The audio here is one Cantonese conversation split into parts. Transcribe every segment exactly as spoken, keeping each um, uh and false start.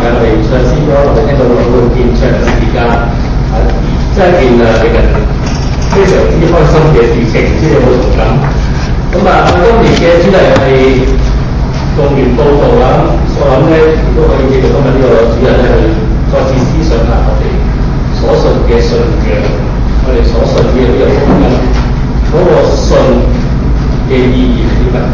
我哋唱詩歌，我哋聽到好多見唱嘅時間，啊，真係一件啊令人非常之開心嘅事情，唔知你有冇同感？咁啊，今年嘅主題係動員報道啊，我諗咧亦都可以借助今日呢個主日咧，去再次思想下我哋所信嘅信仰，我哋所信嘅呢個福音，嗰個信嘅意義係啲乜嘢？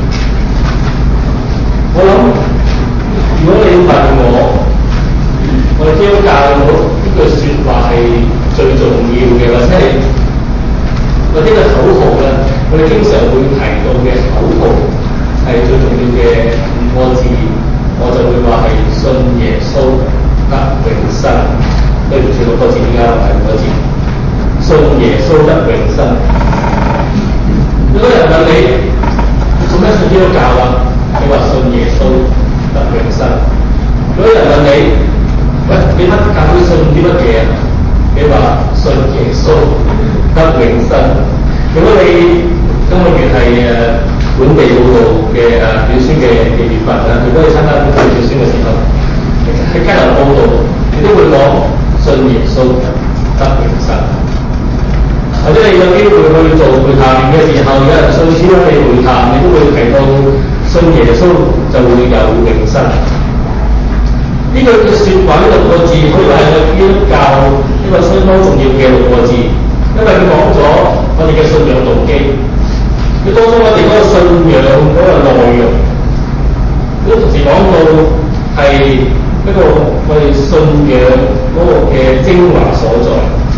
我諗，如果你問我，我哋基督教有冇呢句説話係最重要嘅，或者係或者個口號咧？我哋經常會提到嘅口號係最重要嘅五個字，我就會話係信耶穌得永生。對唔住六個字，而家唔係五個字，信耶穌得永生。如果有人問你做咩信基督教啊？你話信耶穌得永生。如果有人問你，喂，你乜教會信啲乜嘢啊？你話信耶穌得永生。如果你今個月係誒本地報道嘅誒短宣嘅嘅月份啦，如果你參加本地短宣嘅時候，喺街頭報道，你都會講信耶穌得永生。或者你有機會去做會談嘅時候，有人信主你會談，你都會提到信耶穌就會有永生。呢句嘅説話呢六個字，可以話係個基督教一個相當重要嘅六個字，因為佢講咗我哋嘅信仰動機，佢當中我哋嗰個信仰嗰個內容，都同時講到係一個我哋信仰嗰個嘅精華所在。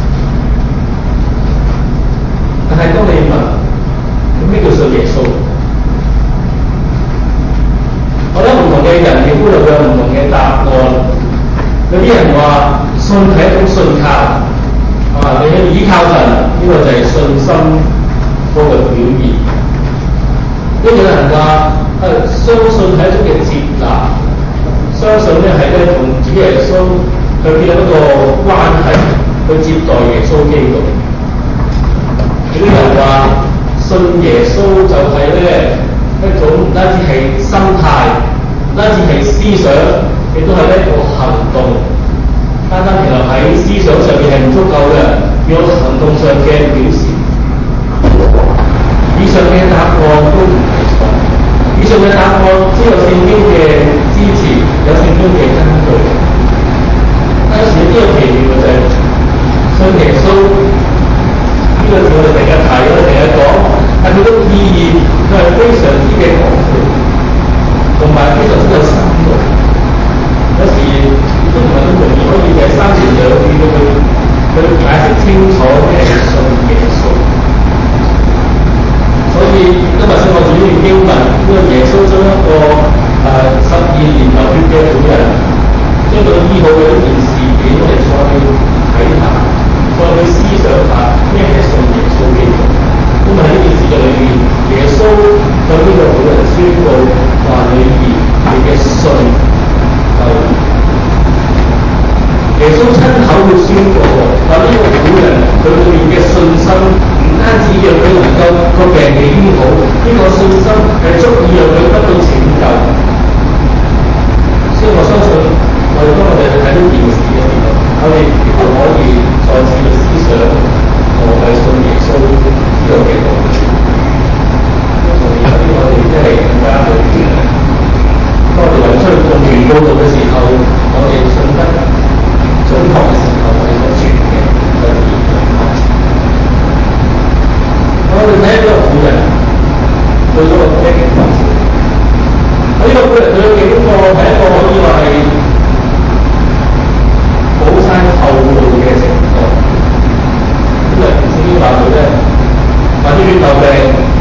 但係當你問咁咩叫信耶穌？我諗唔同嘅人亦都有有唔同嘅答案。有啲人話信係一種信靠，啊，你去依靠神，呢、這個就係信心嗰個表現。有啲人話誒、啊、相信係一種嘅接納，相信咧係咧同主耶穌去建立一個關係，去接待耶穌基督。有啲人話信耶穌就係咧一種唔單止係心態，唔單止係思想，亦都係一個行動。單單停留喺思想上面係唔足夠嘅，要有行動上嘅表示。以上嘅答案都唔係錯，以上嘅答案只有聖經嘅支持，有聖經嘅根據。但有時有啲嘅奇妙就係信耶穌。呢個字我哋成日提，我哋成日講，但佢個意義佢係非常之嘅廣闊，同埋非常之有深度。有時亦都唔係咁容易可以嘅三言兩語去去解釋清楚咩係信耶穌。所以今日先我主要經文，呢個耶穌將一個誒十二年流血嘅婦人，將佢醫好嘅呢件事件，我哋再去睇下。再去思想下咩係信耶穌基督。咁喺呢件事嘅裏面，耶穌向呢個婦人宣告話：你兒你嘅信就耶穌親口去宣告話呢個婦人佢裏面嘅信心唔單止讓佢能夠個病嘅醫好，呢、這個信心係足以讓佢得到拯救。所以我相信我哋當我哋去睇呢件事嘅時候，我哋亦都可以再次去思想我係信耶穌呢個嘅道理。從而有啲我哋即係更加去當我哋為出去動員報道嘅時候，我哋信得準確嘅時候，我哋所傳嘅就自然準確。我哋睇一個婦人對咗個咩境況？呢個婦人對嘅境況係一個可以話係冇晒後路嘅情況。呢個聖經話佢咧，患咗血漏病，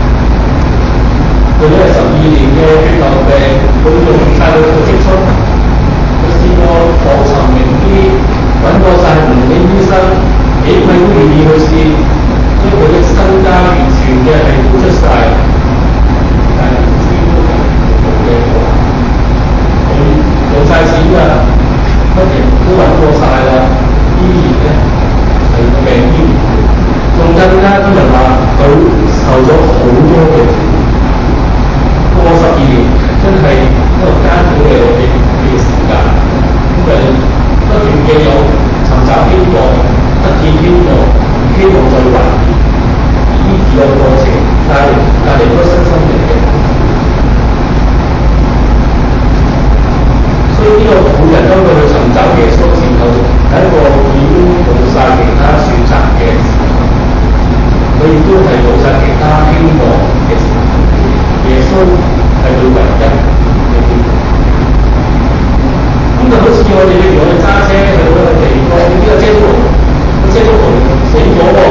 佢咧十二年嘅血漏病，佢用晒佢嘅積蓄，佢試過訪尋名醫，揾過晒唔同嘅醫生，幾位都願意去試，將佢嘅身家完全嘅係付出晒，但係唔知都係冇嘅果。佢用晒錢㗎，乜嘢都揾過晒啦，依然咧係病醫唔好，仲更加啲人話佢受咗好多嘅苦，過十二年真係一個艱苦嘅嘅時間。 每人當佢去尋找耶穌嘅時候，係一個已經冇晒其他選擇嘅時候，佢亦都係冇晒其他希望嘅時候。耶穌係佢唯一嘅希望。咁就好似我哋譬如我哋揸車去到一個地方，呢個車都個車都死咗喎。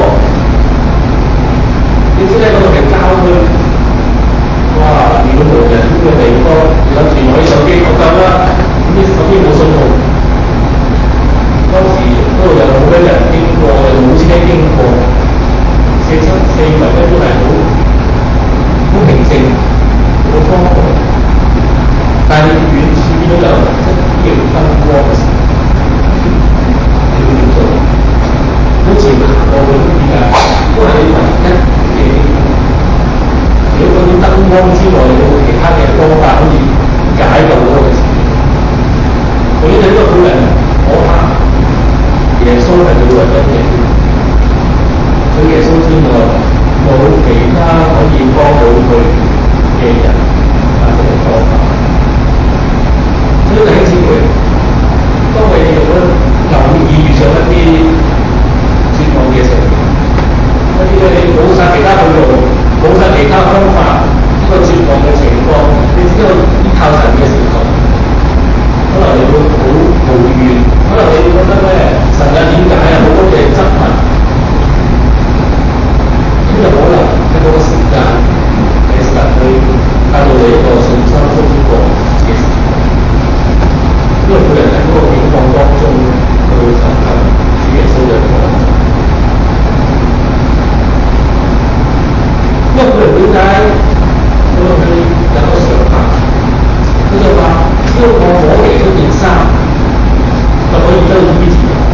你知咧嗰度係郊區，哇！如果無人嘅地方，有時攞手機求救啦，咁啲手機冇信號，當時嗰度又冇咩人經過，又冇車經過，四七四圍咧都係好好平靜、好荒蕪。但係遠處見到有一啲燈光嘅時候，你會點做？好似行過去點解？都係你唯一嘅。如果嗰啲燈光之外，有冇其他嘅方法可以解救嗰個事？我呢度呢個婦人可怕，耶穌係佢唯一嘅，除耶穌之外，冇其他可以幫到佢嘅人或者係方法。所以弟兄姊妹，當你如果偶爾遇上一啲絕望嘅時候，一啲你冇晒其他去路，冇晒其他方法，一個絕望嘅情況，你只有依靠神嘅時候，可能你會好無怨，可能你會覺得咧，神啊點解啊好多嘅質問，咁就可能喺嗰個時間，係神去帶到你一個信心中國嘅時候，因為每人喺嗰個境況當中去尋求主耶穌嘅幫助。因為佢哋點解佢去有個想法？佢就話：只要我攞嚟嗰件衫，就可以得到醫治。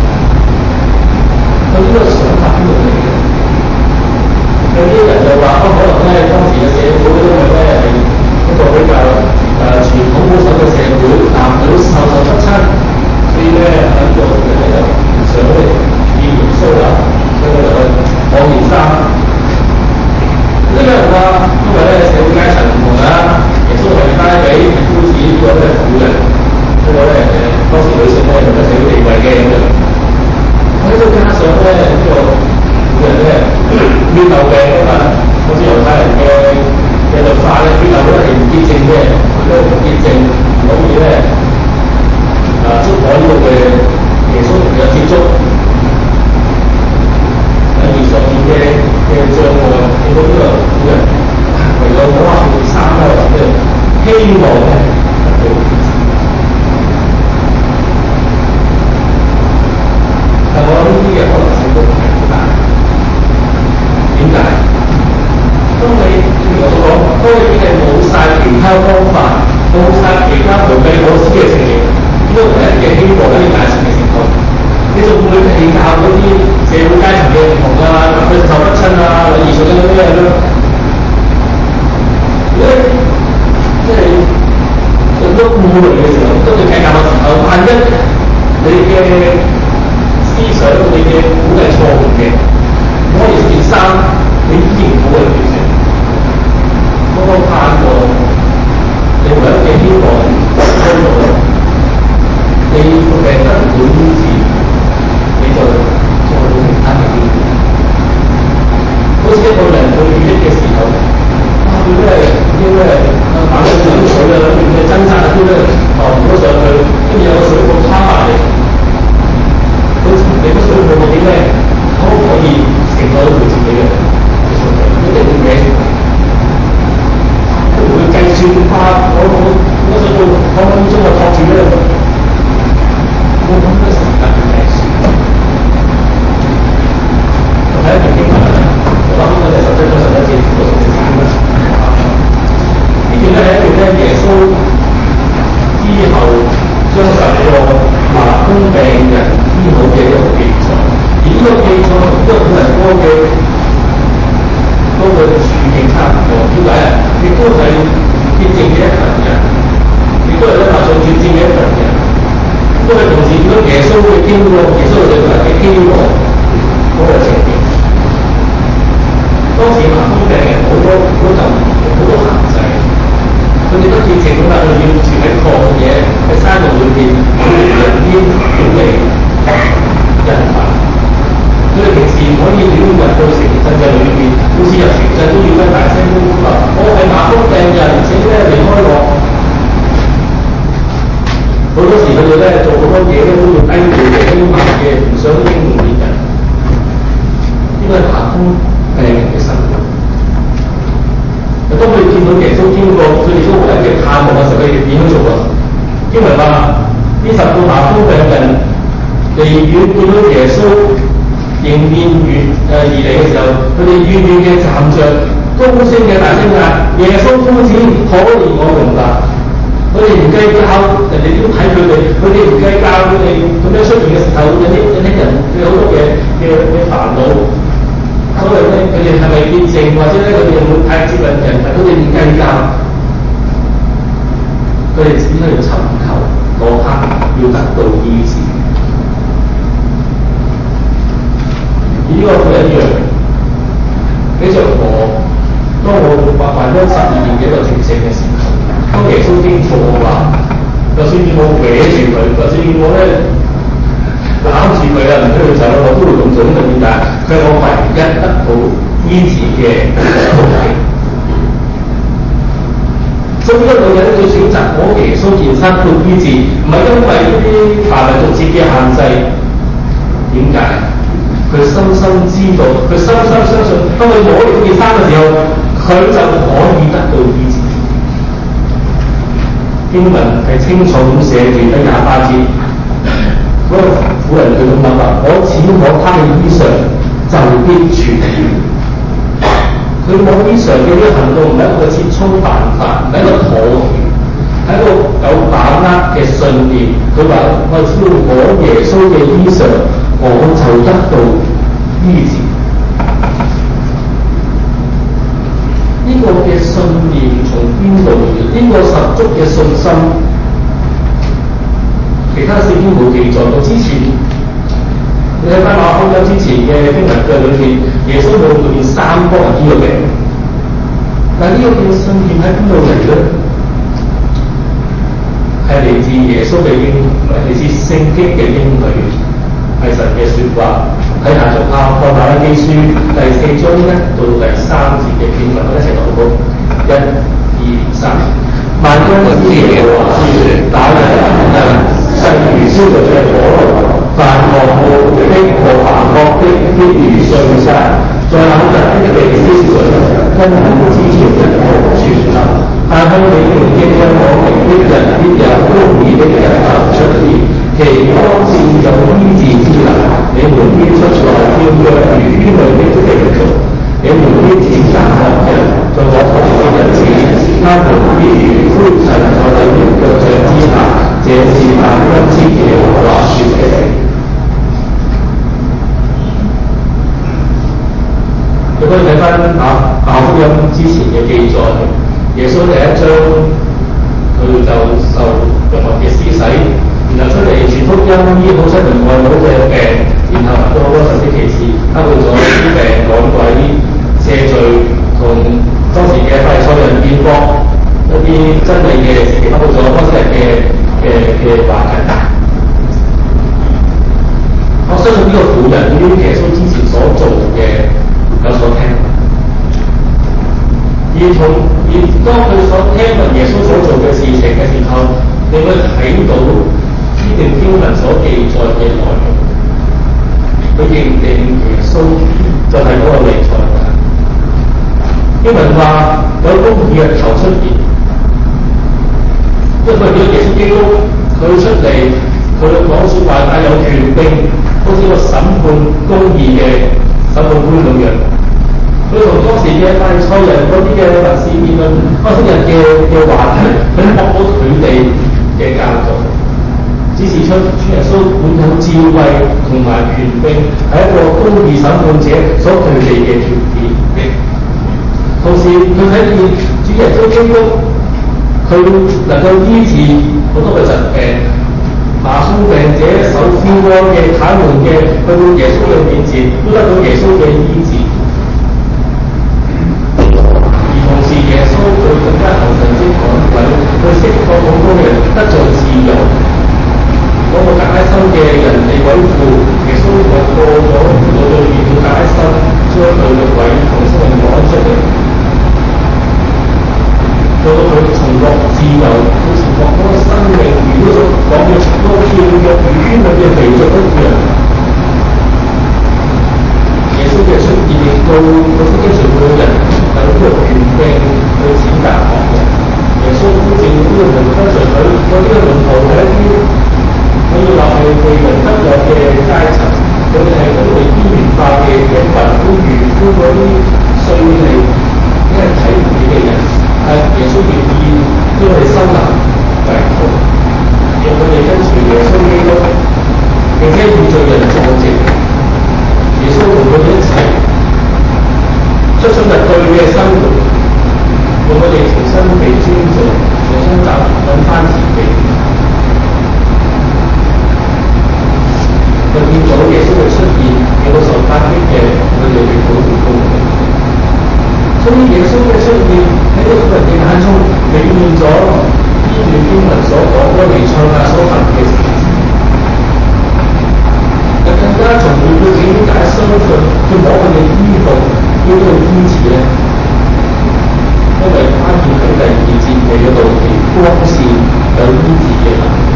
佢呢個想法邊度嚟嘅？有啲人就話：哦，可能咧當時嘅社會因為咧係一個比較誒傳統保守嘅社會，男女授受不親，所以咧喺呢度佢哋就想咧見耶穌啦，所以就去攞件衫。呢個人話，因為咧社會階層唔同啦，耶穌係帶俾夫子呢個咧婦人，呢個咧誒當時女性咧有社會地位嘅咁樣。喺度加上咧呢個婦人咧血漏病啊嘛，好似猶太人嘅嘅律法咧，血漏咧係唔潔淨嘅，佢咧唔潔淨唔可以咧啊觸摸呢個嘅耶穌同佢有接觸。喺現實面嘅嘅障礙，見到呢個婦人唯有攞下件衫啦，或者希望咧得到醫治。但我諗呢啲嘅可能性都唔係好大。點解？當你正如我所講，當你已經係冇晒其他方法，冇晒其他無計可施嘅情形，呢個唯一嘅希望咧，眼前嘅情況。你仲會比較嗰啲社會階層嘅唔同啊，佢受不親啊，禮儀上嘅咩咁？如果即係好多顧慮嘅時候，當你計較嘅時候，萬一你嘅思想、你嘅估計錯誤嘅，攞完件衫，你依然冇去決定，嗰個盼望，你唯一嘅希望喺度，你個病得唔會醫治。你就再到其他嘅機會，好似一個人去遇溺嘅時候，哇！佢都係啲咩啊，猛咁飲水啊，諗住咩掙扎啊，啲咩浮唔到上去，跟住有個水泡拋埋嚟，佢你個水泡係點咧？可唔可以承載到佢自己嘅信仰？一定會嘅，佢唔會計算化我我我水泡可唔可以將我托住咧？冇咁嘅時間去計算。睇一段經文啦，我諗我哋十七章十一節到十四節啦。呢段咧係一段咧耶穌之後將十個麻風病人醫好嘅一個記載，而呢個記載同呢個婦人歌嘅嗰個處境差唔多，點解啊？亦都係潔淨嘅一群人，亦都係咧話做潔淨嘅一群人，都係同時見到耶穌嘅經過，耶穌嘅嘅希望嗰個情景。當時麻風病人好多好多就好多限制，佢哋都潔淨㗎嘛，佢要住喺曠野喺山路裏邊， 病人離遠見到耶穌迎面遠誒而嚟嘅時候，佢哋遠遠嘅站着，高聲嘅大聲嗌：耶穌夫子，可憐我們吧！佢哋唔計較人哋點睇佢哋，佢哋唔計較佢哋咁樣出現嘅時候，有啲有啲人佢好多嘅嘅嘅煩惱。所謂咧，佢哋係咪潔淨，或者咧佢哋有冇太接近人？但佢哋唔計較，佢哋只係尋求嗰刻要得到醫治。而呢個佢一樣，比著我，當我患患咗十二年嘅一個絕症嘅時候，當耶穌經過我話，就算我搲住佢，就算我咧攬住佢啊，唔俾佢走，我都會咁做。咁點解？佢係我唯一得到醫治嘅途徑。所以呢個女人佢選擇攞耶穌件衫去醫治，唔係因為呢啲繁文縟節嘅限制。點解？佢深深知道，佢深深相信，當佢攞呢件衫嘅時候，佢就可以得到醫治。經文係清楚咁寫住喺廿八節，嗰、那個婦人佢咁諗話：我只摸他嘅衣裳，就必痊愈。佢摸衣裳嘅呢個行動唔係一個折衷辦法，唔係一個妥協，係一個有把握嘅信念。佢話：我只要摸耶穌嘅衣裳，我就得到醫治。呢、這個嘅信念從邊度嚟？呢、這個十足嘅信心，其他聖經冇記載到。之前你睇翻馬可福音之前嘅經文嘅裏邊，耶穌冇裏面三幫人醫個病，但係呢個嘅信念喺邊度嚟咧？係嚟自耶穌嘅應許，唔係嚟自聖經嘅應許，係神嘅説話。喺下晝啊，《馬拉基書》第四章一到第三節嘅經文，我一齊讀好。一、二、三。萬軍之耶和華之説：打人人勢如燒着嘅火爐，凡惡惡的和行惡的，必如碎石，在冷突的地燒盡，根本之條一無存留。但向你們應向我名的人，必有公義的日頭出現，其光線有醫治之能。你們必出來跳躍如圈裏的地獄，你們必踐踏惡人，在我逃的日子，他們必如灰塵在你們腳掌之下。這是萬軍之耶和華說的。如果你睇翻馬馬可福音之前嘅記載，耶穌第一章佢就受約翰嘅施洗，然後出嚟傳福音，醫好七名外母嘅病，然後做好多神蹟奇事，包括咗醫病趕鬼、赦罪，同當時嘅法利賽人辯駁一啲真理嘅事情，包括咗當時人嘅嘅嘅話題。我相信呢個婦人對於耶穌之前所做嘅有所聽，而同而當佢所聽聞耶穌所做嘅事情嘅時候，你會睇到呢段經文所記載嘅內容。佢認定耶穌就係嗰個彌賽亞。經文話有公義嘅日頭出現，因為佢見到耶穌基督，佢出嚟，佢講説話帶有權柄，好似個審判公義嘅審判官咁樣。佢同當時嘅法利賽人嗰啲嘅文士辯論，當時人嘅嘅話題，佢駁到佢哋嘅教導，指示出主耶穌滿有智慧同埋權柄，係一個公義審判者所具備嘅條件。同時，佢睇見主耶穌基督，佢能夠醫治好多嘅疾病，麻風病者、手枯乾嘅、癱瘓嘅，去到耶穌嘅面前，都得到耶穌嘅醫治。而同時，耶穌佢更加行神蹟趕鬼，去釋放好多人得到自由。嗰個格拉森嘅人被鬼附，耶穌就過咗到對面嘅格拉森，將佢嘅鬼同生命趕出嚟。到到佢重獲自由，佢重獲嗰個生命，如果所講嘅嗰個跳躍如圈裏嘅地獄一樣。耶穌嘅出現令到嗰啲跟隨佢嘅人有呢個權柄去踐踏惡人。耶穌呼召呢個門跟隨佢，嗰啲嘅門徒係一啲係一以話係被人得有嘅階層，佢哋係因為邊緣化嘅一群，都預估嗰啲稅利，因為睇唔起嘅人，係耶穌願意將佢哋收納為徒，讓佢哋跟隨耶穌基督，並且與罪人坐席，耶穌同佢哋一齊出出入對嘅生活，讓佢哋重新被尊重，重新找揾翻自己。就見到耶穌嘅出現，有個受壓迫嘅佢哋嘅保護工具。所以耶穌嘅出現喺呢個人嘅眼中，體現咗呢段經文所講嗰彌賽亞所行嘅事情。就更加重要佢點解相信佢攞佢嘅衣服叫佢醫治咧？因為關鍵喺第二節嘅嗰度，其光線有醫治嘅能力。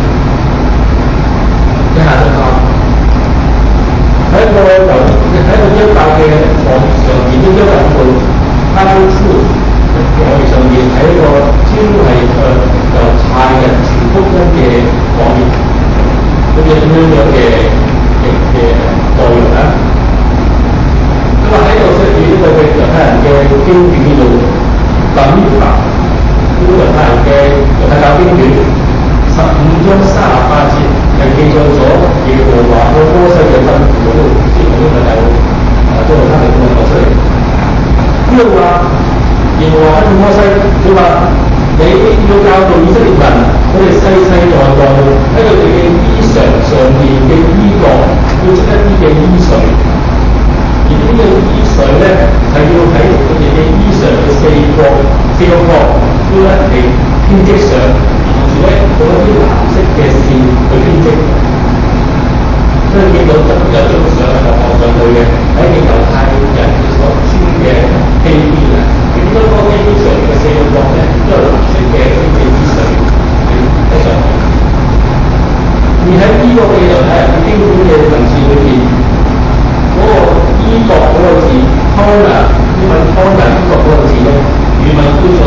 一下就講。喺一個由喺一個一百嘅網上面，都一百個 Power Tool 嘅網頁上面，喺一個專係向猶太人傳福音嘅網頁，咁有咁樣樣嘅嘅嘅內容啦。咁啊喺度出現呢個嘅猶太人嘅經卷叫做《法律法》，呢個猶太人嘅猶太教經卷十五章三十八節。係記載咗耶和華向摩西嘅吩咐嗰度，即係呢個就啊將來他哋咁樣講出嚟。呢度話耶和華吩咐摩西，佢話你要教導以色列人，佢哋世世代代喺佢哋嘅衣裳上面嘅衣角要出一啲嘅衣水，而呢個衣水咧係要喺佢哋嘅衣裳嘅四角四個角都一係編織上。咧用一啲藍色嘅線去編織，所以見到有有張相係放上去嘅，係一件猶太人所穿嘅披肩啊。見到嗰個披肩上面嘅四個角咧，都係藍色嘅呢隻衣水喺上面。而喺呢個嘅猶太人嘅經典嘅文字裏邊，嗰、那個衣角嗰個字 corner， 英文 corner 衣角嗰個字咧，原文叫做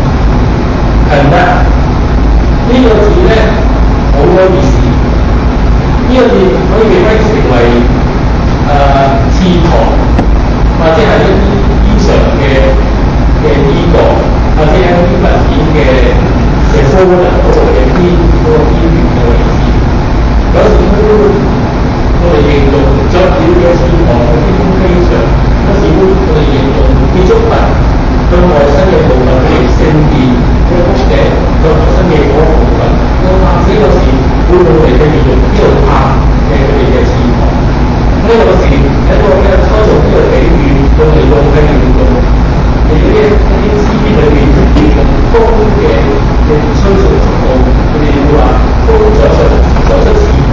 connect。呢個字咧好多意思，呢、這個字可以被分成為誒翅膀，或者係一啲衣裳嘅嘅衣角，或者係一啲物件嘅嘅 folder 嗰度嘅邊嗰個邊緣嘅位置。有時都我哋形容雀鳥嘅翅膀嘅天空飛翔，有時都我哋形容建築物向外伸嘅部分係聖殿嘅屋頂。向外伸嘅嗰個部分，個拍子有時會用嚟嘅形容呢度拍嘅佢哋嘅翅膀。咁有時喺個嘅操作呢個比喻用嚟用係形容你嗰啲一啲枝裏邊形容風嘅嘅吹送速度，佢哋會話風在上在出翅膀。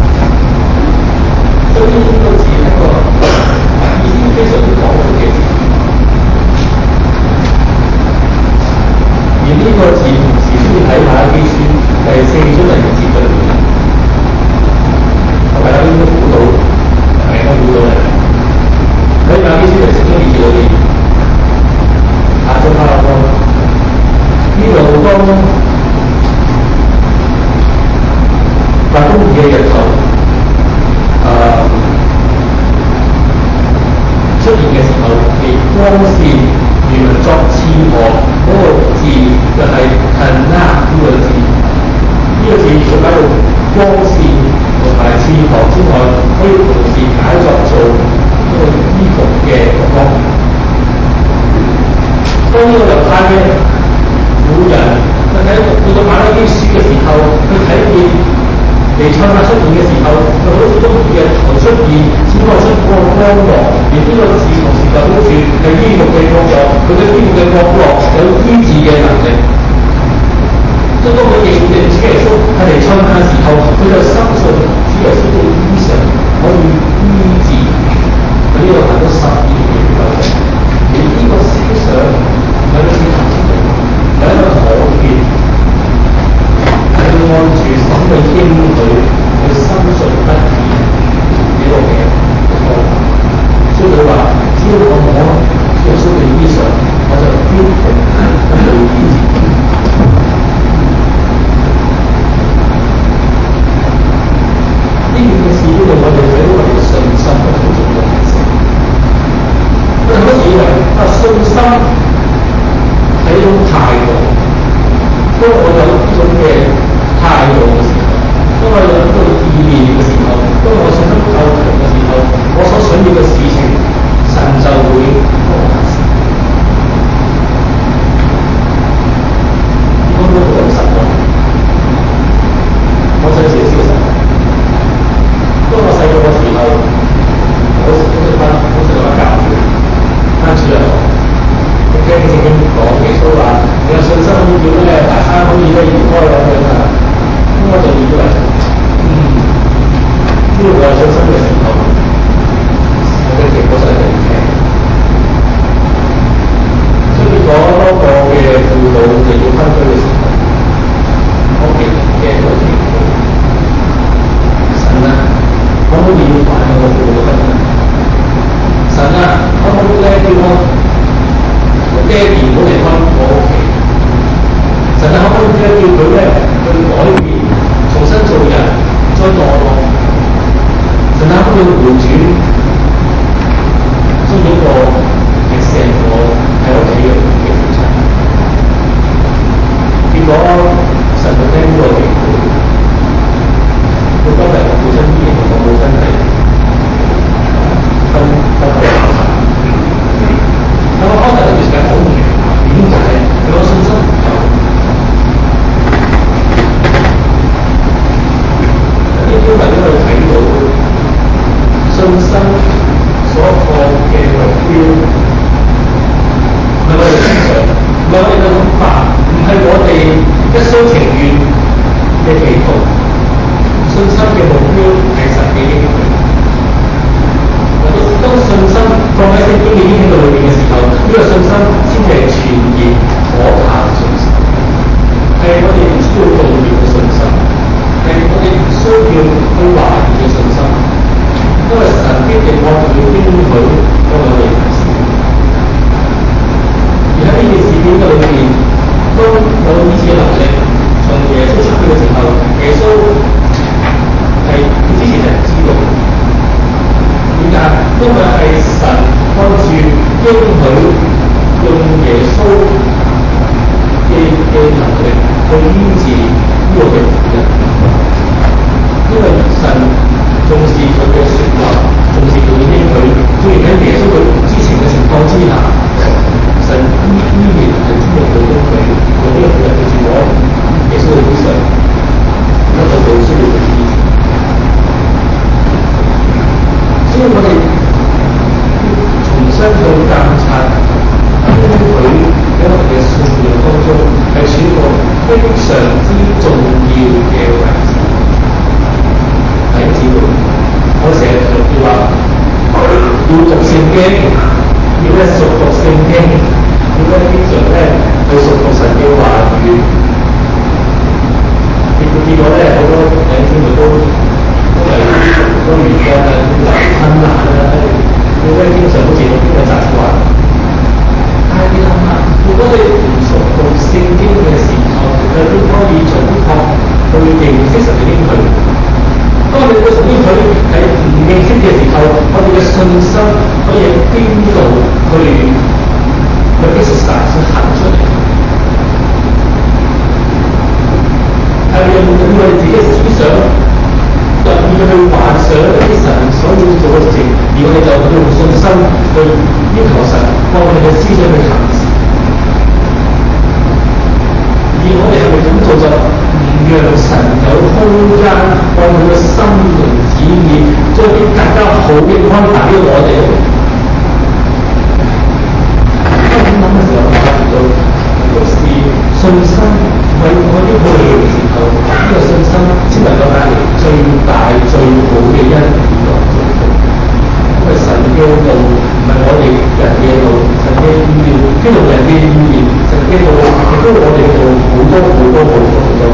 所以呢個字係一個意思非常之廣闊嘅字。而呢個字同時都要睇馬拉基書第四章第二節嘅裏面，大家應該估到，係咪應該估到咧？喺馬拉基書第四章二節裏面，亞當夏娃呢度當八公義嘅日頭啊出現嘅時候，其光線原來作翅膀嗰個字就係近啦呢個字，呢、這個字除咗用光線同埋翅膀之外，可以同時解作做一個衣服嘅光。當呢個猶太嘅婦人佢睇到到馬拉基書嘅時候，佢睇見彌賽亞出現嘅時候，佢好似都日頭出現，展開出嗰個光芒。而呢個字同時就好似係衣服嘅光芒，佢嘅衣服嘅光芒有醫治嘅能力。所以當佢認認主耶穌係彌賽亞嘅時候，佢就深信主耶穌嘅衣裳可以醫治。佢呢個行咗十二年嘅過程，而呢個思想有啲事頭先講，有一個妥協。係按住神嘅應許去深信不疑呢個嘅方法，所以佢話：只要我摸耶穌嘅衣裳，我就必定得到醫治。 念嘅時候，當我信心夠強嘅時候，我所想要嘅事情，神就會幫我達成。我都好失望，我想少少失望。當我細個嘅時候，我好識翻，好識講教會，翻主日學。我聽聖經講耶穌話：你有信心要叫咧大山可以咧移開咁樣啊！咁我就以為，嗯，呢個我有信心嘅時候，我嘅結果真係好聽。所以講多個嘅輔導就要分區嘅時候，我其實嘅都係幾好。神啊，可唔可以快我輔導分啊？神啊，可唔可以咧叫我？爹哋唔好離開我屋企，神啊，可唔可以咧叫佢咧去改變，重新做人，再墮落？神啊，可唔可以回轉，將呢個係成個喺屋企嘅嘅父親？結果神就聽呢個祈禱，到今日我父親依然同我母親係分分開行行。但我開頭嗰段時間好唔明白，點解佢個信心唔夠？呢啲因為因為睇到信心所放嘅目標，唔係我哋身上，唔係我哋嘅諗法，唔係我哋一廂情願嘅祈禱。信心嘅目標係神嘅應許。當信心放喺聖經嘅應許裏邊嘅時候，呢、這個信心先至係全然可靠嘅信心，係我哋唔需要動搖嘅信心，係我哋唔需要去懷疑嘅信心，因為神必定按佢嘅應許幫我哋實踐。而喺呢件事件嘅裏邊，當有呢次能力從耶穌出現嘅時候，耶穌係佢之前係唔知道。點解？因為係神按住應許用耶穌嘅嘅能力去醫治呢個嘅婦人，因為神重視佢嘅説話，重視佢嘅應許，雖然喺耶穌佢唔知情嘅情況之下，神依依然係知道佢應許，用呢個婦人對住我耶穌嘅身上，一個最需要嘅醫治。所以我哋重新去監察應許喺我哋嘅信仰當中係處一個非常之重要嘅位置。弟兄姊妹，我成日強調話要讀聖經，要咧熟讀聖經，要咧經常咧去熟讀神嘅話語。結果結果咧好多弟兄姊妹都因為好多原因啊，困難啊，佢咧經常好似我邊個雜誌話，但係你諗下，如果你唔熟讀聖經嘅時候，就點可以準確去認識神嘅應許？當我哋對神應許係唔認識嘅時候，我哋嘅信心可以喺邊度去去 exercise 去行出嚟？係用緊我哋自己嘅思想。特意去幻想一啲神所要做嘅事情，而我哋就用信心去要求神幫我哋嘅思想去行事。而我哋係咪咁做就唔讓神有空間按佢嘅心同旨意，將啲更加好嘅安排俾我哋咧？當咁諗嘅時候，我發覺到有時信心為我啲去嘅時候，呢、這個信心先能夠帶嚟最大最好嘅恩典同祝福。因為神嘅路唔係我哋人嘅路，神嘅意念非同人嘅意念，神嘅路亦都我哋嘅路好多好多好多好多。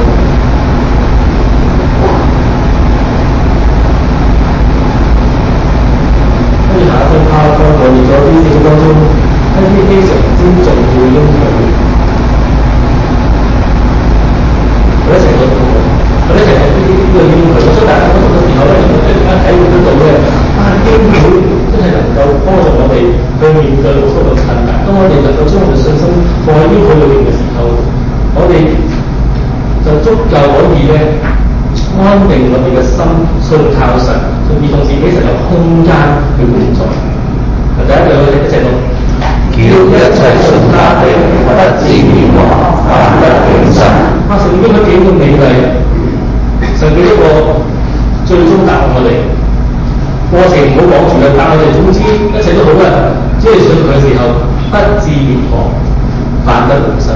跟住下一張 PowerPoint，我列咗啲聖經當中一啲非常之重要嘅應許。我一齊讀過，我一齊讀呢啲呢個應許。我想大家讀嘅時候咧，如果突然間睇會得到嘅，啊應許真係能夠幫助我哋去面對好多嘅困難。當我哋能夠將我哋信心放喺應許裏面嘅時候，我哋就足信靠神，從而同時俾神有空間去滿足。第一句我哋一齊讀，叫一切信他的不至滅亡，反得永生。啊！聖經佢幾咁美麗，神俾一個最終答案我哋。過程唔好講住啦，但我哋總之一切都好啦，只係信佢嘅時候，不至滅亡，反得永生。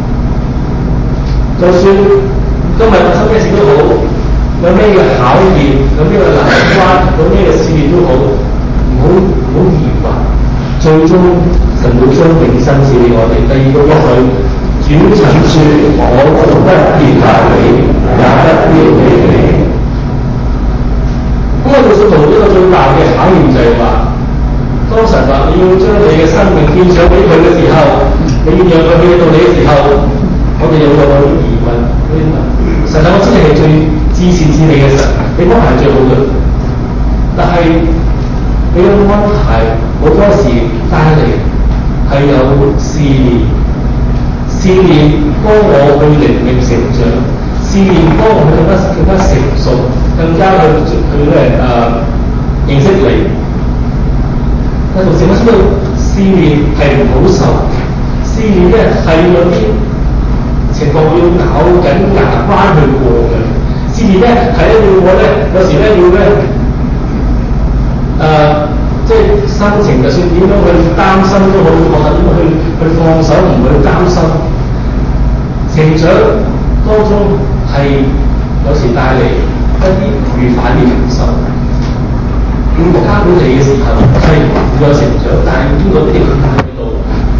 就算今日發生咩事都好，有咩嘅考驗，有咩嘅難關，有咩嘅試驗都好，唔好唔好疑惑，最終神會將永生賜俾我哋。第二個一句，主曾說：我不撇下你，也不丟棄你。咁我哋信徒一個最大嘅考驗就係話，當神話你要將你嘅生命獻上俾佢嘅時候，你要讓佢去到你嘅時候，我哋有個疑問：神啊，我知你係最至善至美嘅神，你安排最好嘅，但係你嘅安排好多時帶嚟係有試驗，試驗幫我去靈命成長，試驗幫我去更加更加成熟，更加去去咧誒認識你。但同時我知道試驗係唔好受，試驗咧係有啲情況要咬緊牙關去過嘅。試驗咧係咧要我咧有時咧要咧誒，即係心情就算點樣去擔心都好，學習點樣去去放手，唔去擔心。成長當中係有時帶嚟一啲唔愉快嘅感受。要交俾你嘅時候係會有成長，但係經過呢啲困難喺度，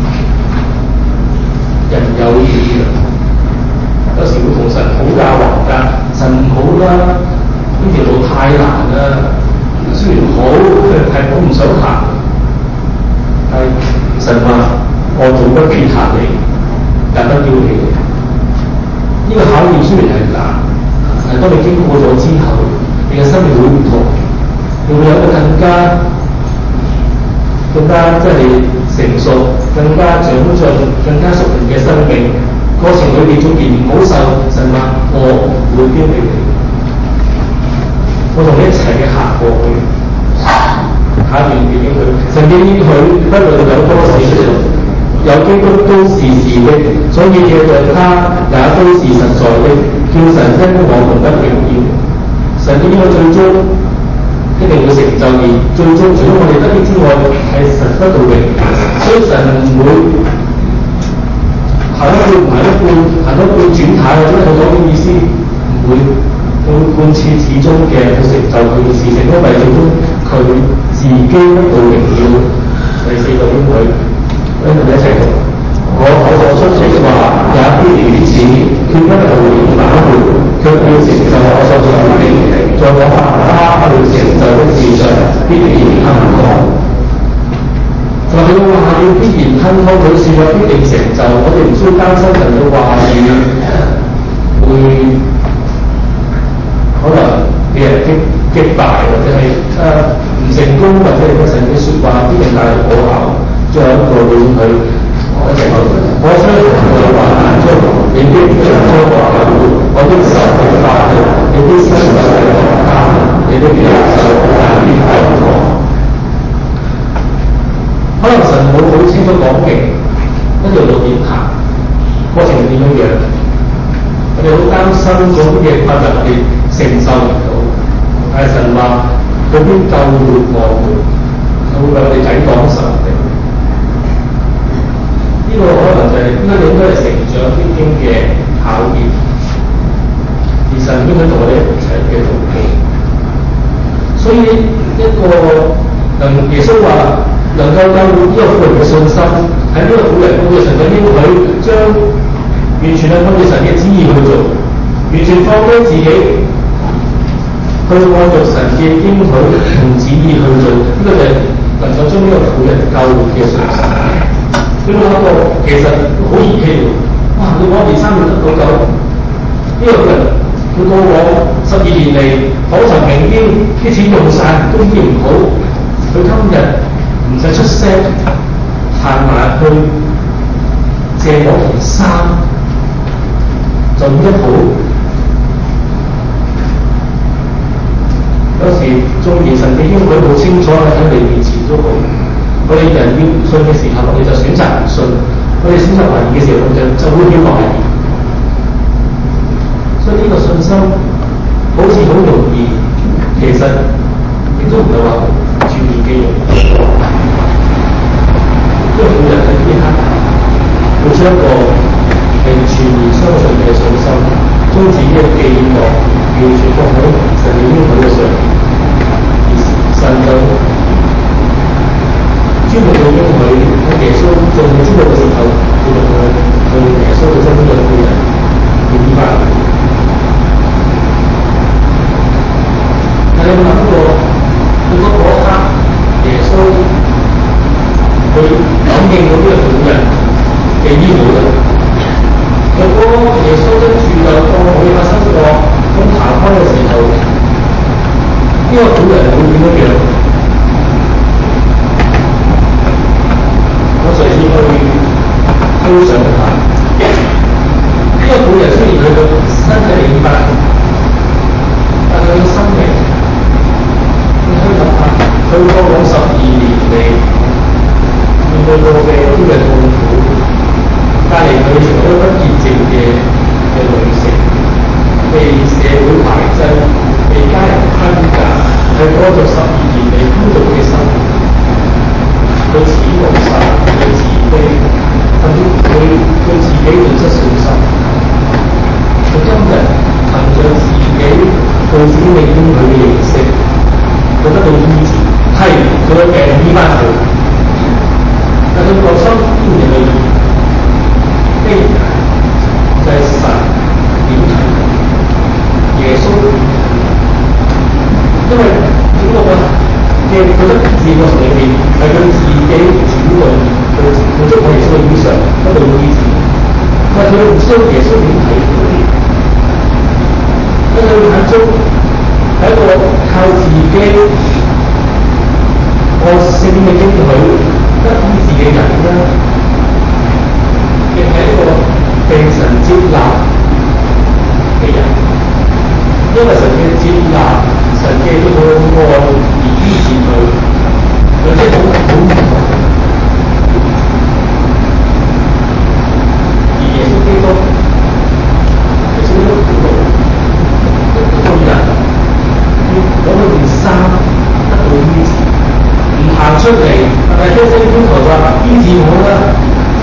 人有異樣，有時會同神討價還價，神唔好啦，呢條路太難啦，雖然好，係我唔想行，但係神話我總不撇下你，也不丟棄你。呢、這個考驗雖然係難，但係當你經過咗之後，你嘅生命會唔同。會有一個更加、更加即係成熟、更加長進、更加屬靈嘅生命過程裏邊，縱然唔好受，神話我唔會丟棄你，我同你一齊嘅行過去。下一段點應許，神嘅應許不論有多少，有基督都是是的，所以借着他也都是實在的，叫神因我們得榮耀。神嘅應許最終一定會成就，而最終除咗我哋得益之外，係神得到榮耀。所以神唔會行一半唔行一半，行一半轉態或者係講嘅意思，唔會會貫徹始終嘅去成就佢嘅事情，因為最終佢自己得到榮耀。第四個應許，跟住一齊讀。我口所出的話也必如此，決不徒然反叛，卻要成就我所想的，在我行他要成就的事上必然亨通。就係佢嘅話要必然亨通，佢説話必定成就，我哋唔需要擔心神嘅話語會可能俾人擊擊敗，或者係誒唔成功，或者係神嘅説話必定帶來果效。最後一個應許。我一齊講，我雖然在患難中，你必將我救活；我的手必發力，你的伸手必當他，你的右手也必救我。可能神冇好清楚講明一條路點行，過程點樣樣，我哋好擔心嗰啲嘅困難，我哋承受唔到。但係神話佢必救活我們，佢會為我哋抵擋仇敵。呢個可能就係應該應該係成長必經嘅考驗，而神應該同我哋一齊嘅途徑。所以一個能耶穌話能夠救活呢個婦人嘅信心，喺呢個婦人按照神嘅應許，將完全係按照神嘅旨意去做，完全放低自己，去按照神嘅應許同旨意去做，呢、這個就係能夠將呢個婦人救活嘅信心。佢冇諗過，其實好兒戲喎！哇！你講年三月得到救，呢、這個人佢過往十二年嚟訪尋名醫，啲錢用晒，都醫唔好。佢今日唔使出聲，行埋去借我件衫，就醫得好。 有時縱然神嘅應許好清楚喺你面前都好，我哋人要唔信嘅時候，我哋就選擇唔信；我哋選擇懷疑嘅時候，我哋就就會去懷疑。所以呢個信心好似好容易，其實亦都唔係話全面嘅容易。因為每人喺呢一刻會將一個係全面相信嘅信心，將自己嘅寄望完全放喺神嘅應許嘅上面，而神就知道佢應許喺耶穌仲未知道嘅時候，佢就去去耶穌嘅身邊嘅婦人去醫翻。但係你有冇諗過，如果嗰一刻耶穌佢感應到呢個婦人嘅醫好咧？如果耶穌跟住就當冇嘢發生過，咁行開嘅時候，呢、這個婦人會點樣樣？我隨時去推想一下，呢、這個婦人雖然佢個身體係醫翻，但係佢個心靈，你可以諗下，佢過往十二年嚟面對過嘅嗰啲嘅痛苦。帶嚟佢成為一個不潔淨嘅嘅女性，被社會排擠，被家人分隔，係嗰個十二年嚟孤獨嘅生活。佢恥無曬，佢自卑，甚至佢對自己斷失信心。佢今日憑著自己對自己嘅應許嘅認識，佢得到醫治，係佢嘅病醫翻佢，但佢個心依然係非就係神點睇耶穌點睇？因為整個嘅嘅覺得自我裏面係佢自己主動去去捉我耶穌嘅衣裳，得到醫治。但係佢唔知道耶穌點睇佢，喺佢眼中係一個靠自己按聖經嘅應許得醫治嘅人啦。亦係一個被神接納嘅人，因為神嘅接納、神嘅呢個愛而醫治佢，兩者好好唔同。而耶穌基督，耶穌基督苦路，一個人要攞嗰件衫得到醫治，唔行出嚟，係咪一聲要求話醫治我啦？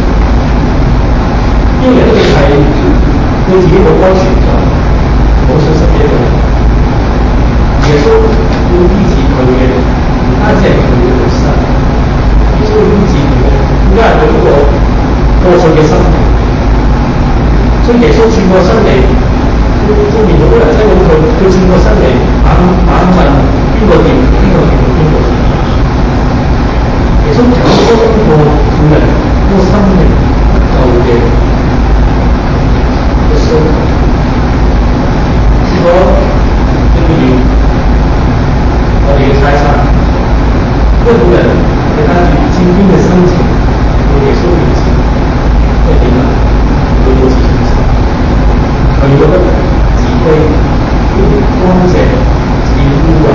因為一定係對自己冇安全感、冇信心嘅一個人。耶穌要醫治佢嘅，唔單止係佢嘅本身，耶穌要醫治佢嘅，更加係佢呢個過去嘅生命。所以耶穌轉過身嚟，對面好多人聽到佢，佢轉過身嚟，猛猛問邊個掂，邊個掂，邊個掂。耶穌講咗呢個婦人嗰個生命不夠嘅。結果，正如我哋嘅猜測，呢個婦人係帶住戰驚嘅心情到耶穌面前，因為點啊？佢冇自信心，佢覺得自己呢條乾淨似污穢。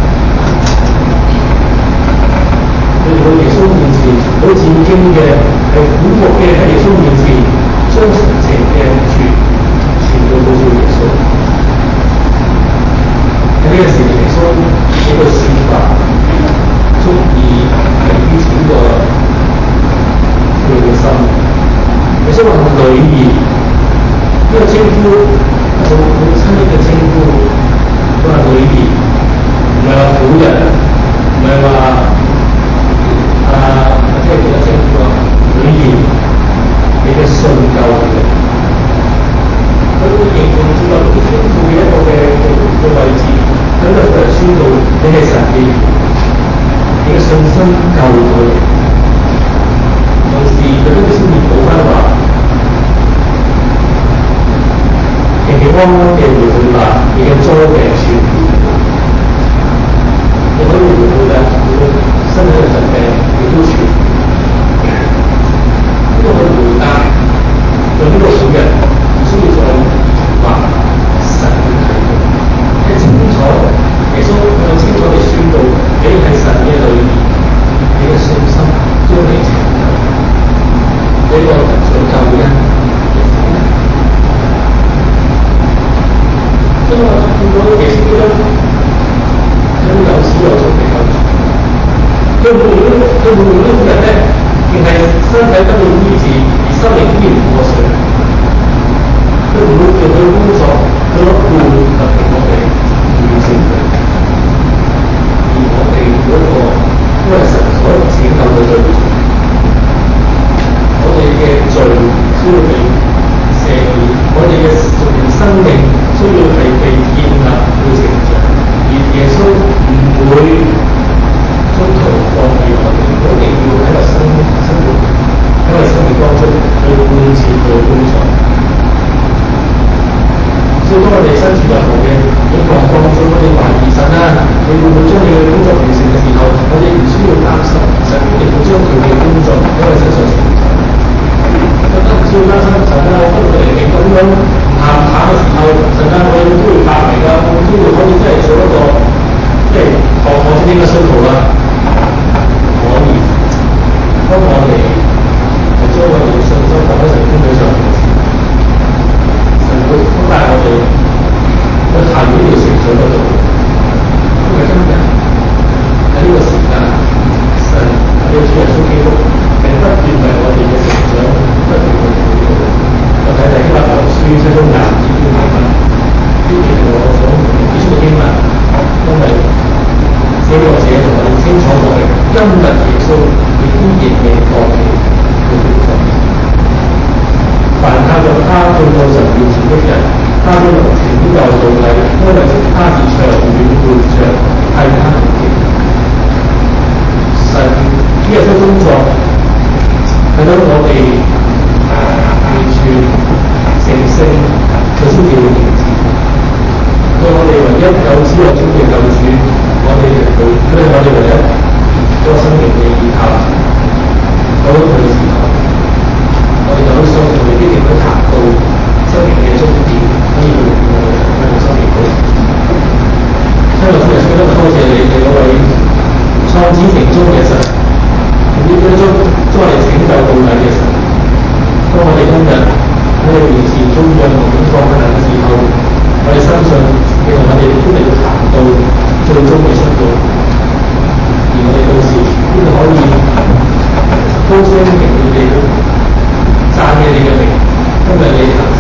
佢嚟到耶穌面前，好戰驚嘅係苦毒嘅喺耶穌面前，將神情嘅全。全部告訴耶穌。喺呢個時，耶穌呢個説法足以係於整個佢嘅心。耶穌話：女兒，呢個稱呼好好親昵嘅稱呼。佢話女兒，唔係話婦人，唔係話啊，即係其他稱呼啊。女兒，你嘅信救你。佢會形容住有啲天賦嘅一個嘅嘅位置，喺度俾人宣告你係神嘅，你嘅信心救咗你。同時佢都會先面補翻話，平平安安嘅回去吧，你嘅災病全。 佢會唔會呢啲人咧，淨係身體得到醫治，而心靈依然破碎？佢唔會做佢工作，佢攞半特別我哋完成佢，而我哋嗰個因為神所拯救嘅對象，我哋嘅罪需要被赦免，我哋嘅屬靈生命需要係被建立去成長，而耶穌唔會中途放棄我哋，我哋要喺個生生活喺個生命當中去貫徹佢嘅工作。所以當我哋身處任何嘅境況當中，我哋懷疑神啊，你會唔會將你嘅工作完成嘅時候，我哋唔需要擔心，神亦會將佢嘅工作喺我哋身上成就。覺得唔需要擔心神啊，我哋嚟咁樣行下嘅時候，神啊，我哋都會發明㗎，我都會可以真係做一個即係學我先應該需求啦。可以，當我哋係將我哋嘅信心放喺神身上嘅時候，神會帶我哋去行呢條成長嘅路。因為今日喺呢個時間，神我哋主耶穌基督係不斷為我哋嘅成長不斷去禱告。我睇睇希伯來書七章廿節經文，呢啲係我想指出嘅經文，因為這個者同我哋清楚講明，今日耶穌亦都仍未放棄佢嘅工作。凡靠着他進到神面前的人，他都能拯救到底，因為他是長遠活着替他們的。神呢一個工作係等我哋完全成聖，佢先至會停止。對我哋唯一有始有終嘅救主，我哋嚟到，佢係我哋唯一個生命嘅依靠。到咗佢嘅時候，我哋就可以相信，我哋必定會達到生命嘅終點，可以回顧我哋我哋生命嘅。親愛的主耶穌，今日多謝你哋嗰位創始成終嘅神，亦都將將我哋拯救到底嘅神。當我哋今日喺你面前中讓我哋放下嘅時候，我哋相信其實我哋都嚟到行到最終嘅出路，而我哋到時邊度可以高聲榮耀你，讚美你嘅名，因為你